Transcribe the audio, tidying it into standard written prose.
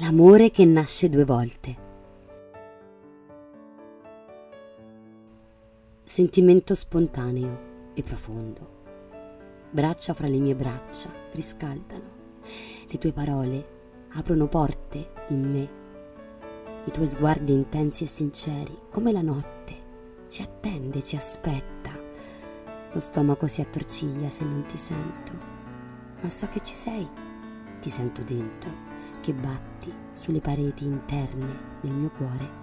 Amore che nasce due volte. Sentimento spontaneo e profondo. Braccia fra le mie braccia riscaldano. Le tue parole aprono porte in me. I tuoi sguardi intensi e sinceri, come la notte, ci attende, ci aspetta. Lo stomaco si attorciglia se non ti sento, ma so che ci sei. Ti sento dentro, che batti sulle pareti interne del mio cuore.